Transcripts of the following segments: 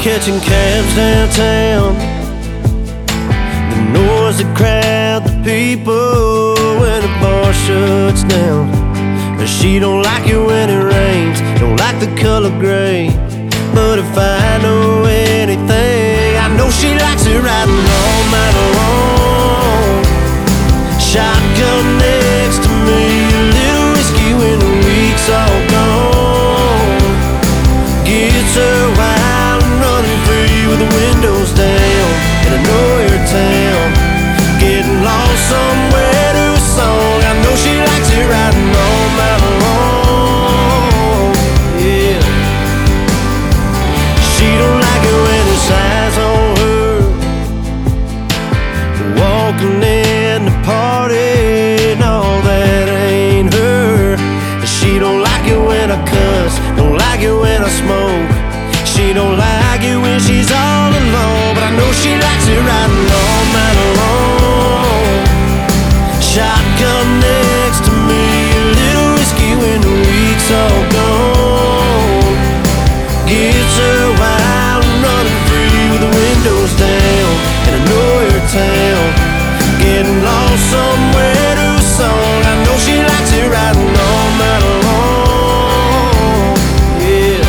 catching cabs downtown, the noise, the crowd, the people when the bar shuts down. But she don't like it when it rains, don't like the color gray. But if I know anything, I know she likes it riding all night long. Shotgun next to me, a little whiskey when the week's all gone. Gets her wild and running free with the windows down in a nowhere town. Getting lost somewhere to a song, I know she likes it riding all night long. Yeah. She don't like it when there's eyes on her, walking in the party, no, that ain't her. She don't like it when I cuss, don't like it when I smoke. She don't like it when she's all alone, but I know she likes it riding all night long. Shotgun next to me, a little whiskey when the week's all gone. Gets her wild and running free with the windows down in a nowhere town. Getting lost somewhere to a song, I know she likes it riding all night long. Yeah.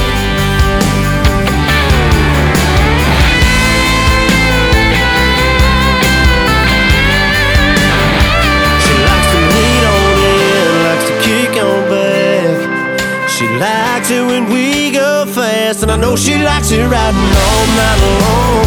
She likes to lean on in, likes to kick on back. She likes it when we go fast, and I know she likes it riding all night long.